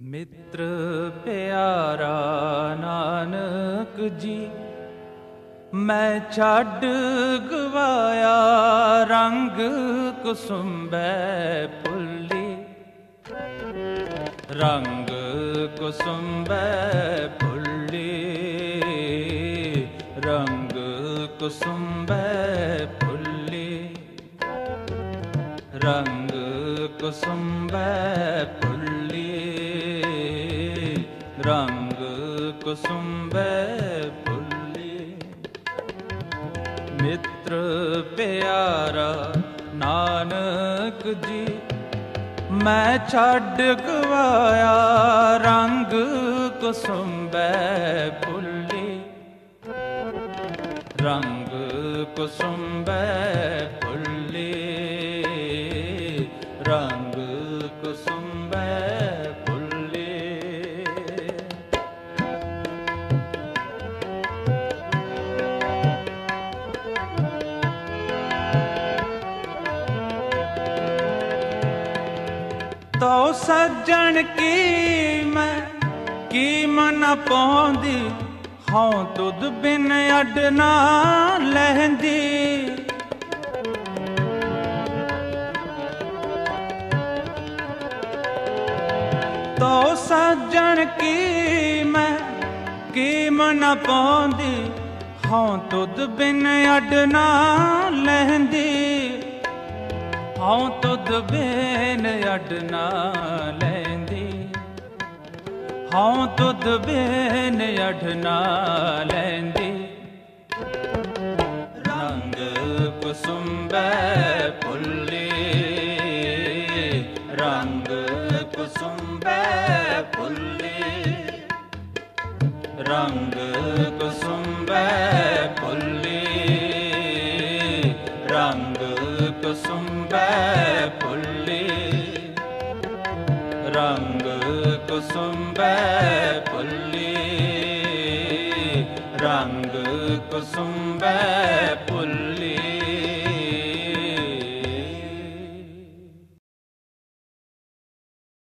ਮਿੱਤਰ ਪਿਆਰਾ ਨਾਨਕ ਜੀ, ਮੈਂ ਛੱਡ ਗਵਾਇਆ ਰੰਗ ਕੁਸੁੰਬੈ ਭੁੱਲੀ। ਰੰਗ ਕੁਸੁੰਬੈ ਭੁੱਲੀ, ਰੰਗ ਕੁਸੁੰਬੈ ਭੁੱਲੀ, ਰੰਗ ਕੁਸੁੰਬੈ ਭੁੱਲੀ, ਰੰਗ ਕੁਸੁੰਬੈ ਭੁੱਲੀ। ਮਿੱਤਰ ਪਿਆਰਾ ਨਾਨਕ ਜੀ, ਮੈਂ ਛੱਡ ਗਵਾਇਆ ਰੰਗ ਕੁਸੁੰਬੈ ਭੁੱਲੀ। ਰੰਗ ਕੁਸੁੰਬੈ ਭੁੱਲੀ, ਰੰਗ ਕੁਸੁੰਬੈ ਭੁੱਲੀ। ਤੋ ਸੱਜਣ ਕੀ ਮੈਂ ਕੀ ਮਨ ਪਾਉਂਦੀ, ਹਉ ਤੁਧ ਬਿਨ ਅੱਡ ਨਾ ਲਹਿੰਦੀ। ਤੋ ਸੱਜਣ ਕੀ ਮੈਂ ਕੀ ਮਨ ਪਾਉਂਦੀ, ਹਉ ਤੁਧ ਬਿਨ ਅੱਡ ਨਾ ਲਹਿੰਦੀ। ਹਉ ਤੁਧ ਬਿਨ ਅੱਡ ਨਾ ਲੈਂਦੀ, ਹਉ ਤੁਧ ਬਿਨ ਅੱਡ ਨਾ ਲੈਂਦੀ। ਰੰਗ ਕੁਸੁੰਬੈ ਭੁੱਲੀ, ਰੰਗ ਕੁਸੁੰਬੈ ਭੁੱਲੀ, ਰੰਗ ਕੁਸੁੰਬੈ ਭੁੱਲੀ, ਰੰਗ ਕੁਸੁੰਬੈ ਭੁੱਲੀ, ਰੰਗ ਕੁਸੁੰਬੈ ਭੁੱਲੀ, ਰੰਗ ਕੁਸੁੰਬੈ ਭੁੱਲੀ।